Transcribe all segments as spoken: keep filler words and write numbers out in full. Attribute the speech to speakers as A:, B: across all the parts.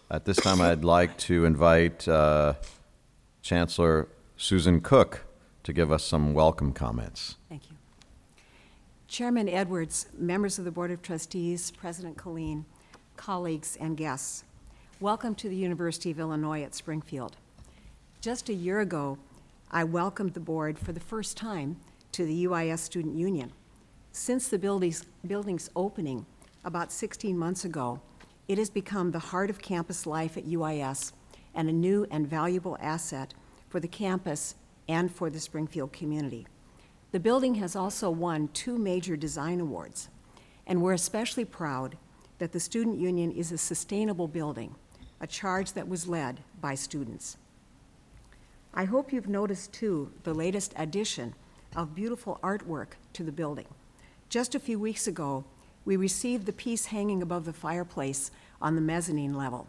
A: At this time, I'd like to invite uh, Chancellor Susan Cook to give us some welcome comments.
B: Thank you. Chairman Edwards, members of the Board of Trustees, President Killeen, colleagues, and guests, welcome to the University of Illinois at Springfield. Just a year ago, I welcomed the board for the first time to the U I S Student Union. Since the building's, building's opening about sixteen months ago, it has become the heart of campus life at U I S and a new and valuable asset for the campus and for the Springfield community. The building has also won two major design awards, and we're especially proud that the Student Union is a sustainable building, a charge that was led by students. I hope you've noticed, too, the latest addition of beautiful artwork to the building. Just a few weeks ago, we received the piece hanging above the fireplace on the mezzanine level.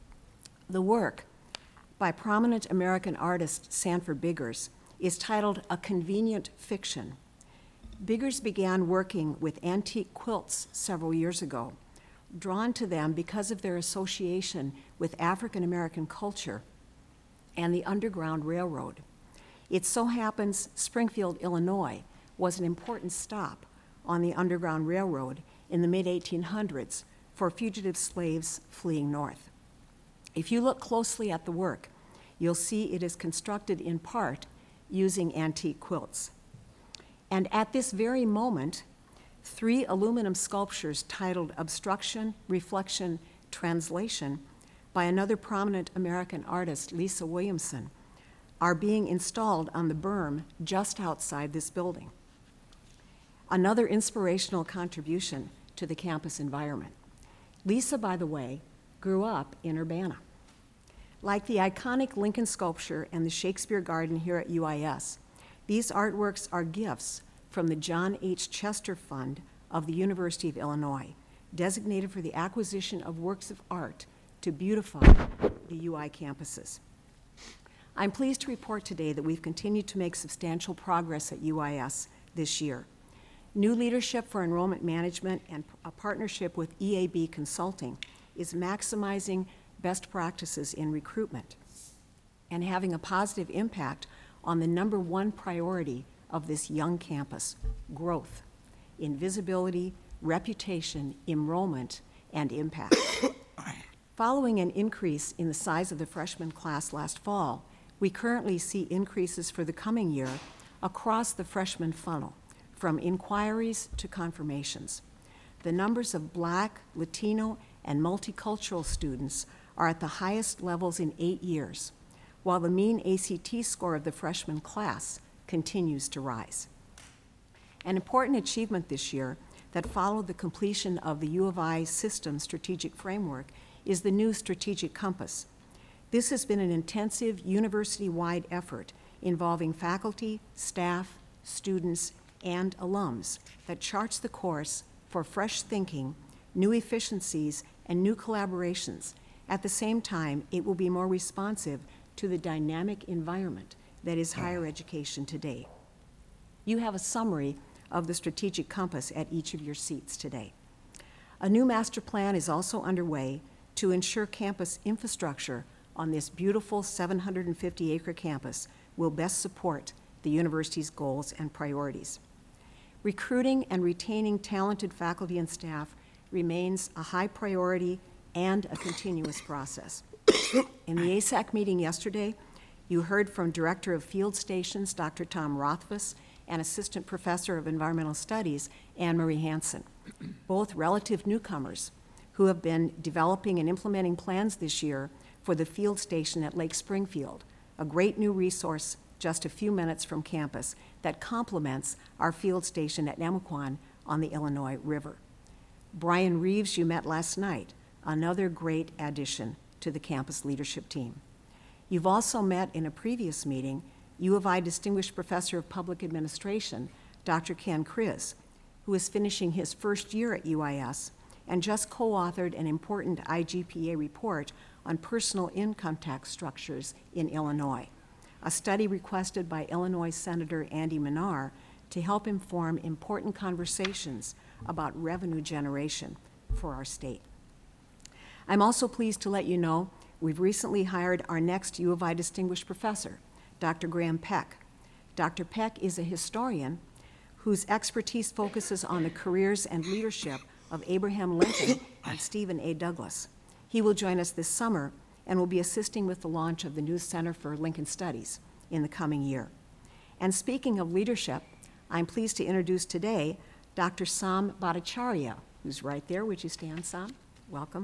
B: The work, by prominent American artist Sanford Biggers, is titled A Convenient Fiction. Biggers began working with antique quilts several years ago, drawn to them because of their association with African American culture and the Underground Railroad. It so happens Springfield, Illinois, was an important stop on the Underground Railroad in the mid eighteen hundreds for fugitive slaves fleeing north. If you look closely at the work, you'll see it is constructed in part using antique quilts. And at this very moment, three aluminum sculptures titled Obstruction, Reflection, Translation by another prominent American artist, Lisa Williamson, are being installed on the berm just outside this building. Another inspirational contribution to the campus environment. Lisa, by the way, grew up in Urbana. Like the iconic Lincoln sculpture and the Shakespeare Garden here at U I S, these artworks are gifts from the John H. Chester Fund of the University of Illinois, designated for the acquisition of works of art to beautify the U I campuses. I'm pleased to report today that we've continued to make substantial progress at U I S this year. New leadership for enrollment management and a partnership with E A B Consulting is maximizing best practices in recruitment and having a positive impact on the number one priority of this young campus, growth in visibility, reputation, enrollment, and impact. Following an increase in the size of the freshman class last fall, we currently see increases for the coming year across the freshman funnel, from inquiries to confirmations. The numbers of Black, Latino, and multicultural students are at the highest levels in eight years, while the mean A C T score of the freshman class continues to rise. An important achievement this year that followed the completion of the U of I System Strategic Framework is the new Strategic Compass. This has been an intensive university-wide effort involving faculty, staff, students, and alums that charts the course for fresh thinking, new efficiencies, and new collaborations. At the same time, it will be more responsive to the dynamic environment that is higher education today. You have a summary of the Strategic Compass at each of your seats today. A new master plan is also underway to ensure campus infrastructure on this beautiful seven hundred fifty acre campus will best support the university's goals and priorities. Recruiting and retaining talented faculty and staff remains a high priority and a continuous process. In the A S A C meeting yesterday, you heard from Director of Field Stations, Doctor Tom Rothfuss, and Assistant Professor of Environmental Studies, Anne Marie Hansen, both relative newcomers who have been developing and implementing plans this year for the field station at Lake Springfield, a great new resource just a few minutes from campus that complements our field station at Nemaquan on the Illinois River. Brian Reeves, you met last night, another great addition to the campus leadership team. You've also met in a previous meeting U of I Distinguished Professor of Public Administration, Doctor Ken Kriz, who is finishing his first year at U I S and just co-authored an important I G P A report on personal income tax structures in Illinois, a study requested by Illinois Senator Andy Minar to help inform important conversations about revenue generation for our state. I'm also pleased to let you know we've recently hired our next U of I Distinguished Professor, Doctor Graham Peck. Doctor Peck is a historian whose expertise focuses on the careers and leadership of Abraham Lincoln and Stephen A. Douglas. He will join us this summer and will be assisting with the launch of the new Center for Lincoln Studies in the coming year. And speaking of leadership, I'm pleased to introduce today Doctor Sam Bhattacharya, who's right there. Would you stand, Sam? Welcome.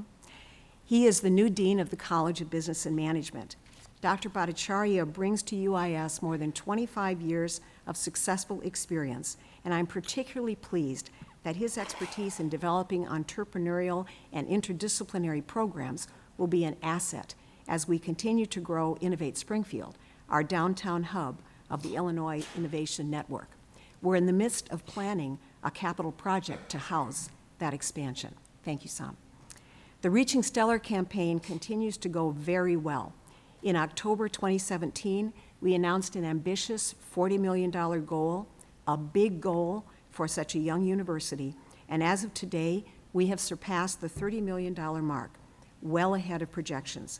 B: He is the new Dean of the College of Business and Management. Doctor Bhattacharya brings to U I S more than twenty-five years of successful experience, and I'm particularly pleased that his expertise in developing entrepreneurial and interdisciplinary programs will be an asset as we continue to grow Innovate Springfield, our downtown hub of the Illinois Innovation Network. We're in the midst of planning a capital project to house that expansion. Thank you, Sam. The Reaching Stellar campaign continues to go very well. In October twenty seventeen, we announced an ambitious forty million dollars goal, a big goal for such a young university, and as of today, we have surpassed the thirty million dollars mark, well ahead of projections.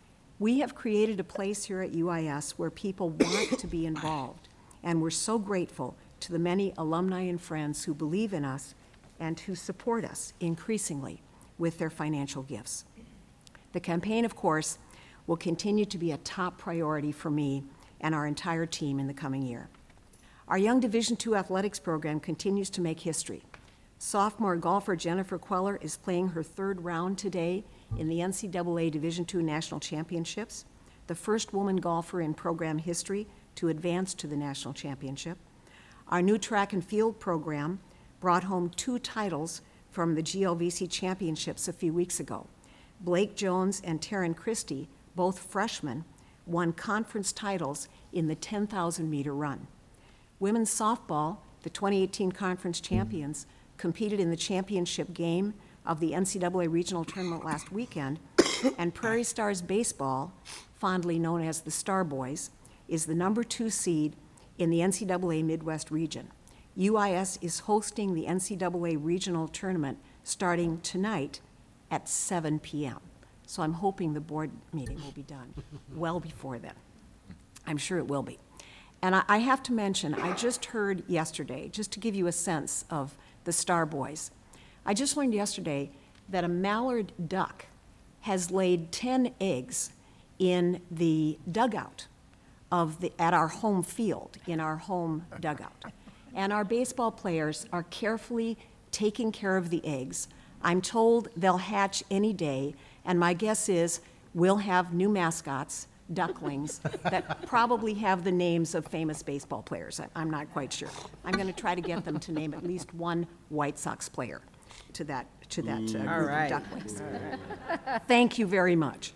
B: We have created a place here at U I S where people want to be involved, and we're so grateful to the many alumni and friends who believe in us and who support us increasingly with their financial gifts. The campaign, of course, will continue to be a top priority for me and our entire team in the coming year. Our young Division two athletics program continues to make history. Sophomore golfer Jennifer Queller is playing her third round today in the N C double A Division two National Championships, the first woman golfer in program history to advance to the national championship. Our new track and field program brought home two titles from the G L V C championships a few weeks ago. Blake Jones and Taryn Christie, both freshmen, won conference titles in the ten thousand meter run. Women's softball, the twenty eighteen conference champions, competed in the championship game of the N C double A regional tournament last weekend, and Prairie Stars baseball, fondly known as the Star Boys, is the number two seed in the N C double A Midwest region. U I S is hosting the N C double A regional tournament starting tonight at seven p m So I'm hoping the board meeting will be done well before then. I'm sure it will be. And I, I have to mention, I just heard yesterday, just to give you a sense of the Star Boys, I just learned yesterday that a mallard duck has laid ten eggs in the dugout of the, at our home field, in our home dugout. And our baseball players are carefully taking care of the eggs. I'm told they'll hatch any day, and my guess is we'll have new mascots, ducklings, that probably have the names of famous baseball players. I- I'm not quite sure. I'm going to try to get them to name at least one White Sox player to that, to that uh,
C: All
B: group
C: right.
B: of ducklings. Thank you very much.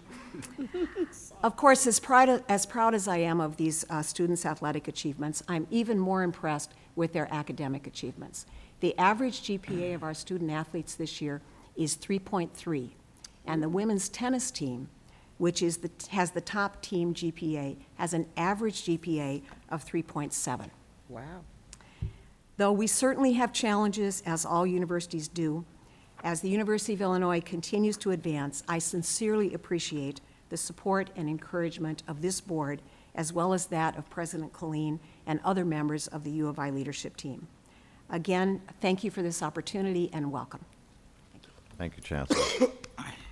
B: Of course, as proud, as proud as I am of these uh, students' athletic achievements, I'm even more impressed with their academic achievements. The average G P A of our student athletes this year is three point three, and the women's tennis team, which is the, has the top team G P A, has an average G P A of three point seven.
C: Wow.
B: Though we certainly have challenges, as all universities do, as the University of Illinois continues to advance, I sincerely appreciate the support and encouragement of this board, as well as that of President Colleen and other members of the U of I leadership team. Again, thank you for this opportunity and welcome.
A: Thank you, Chancellor.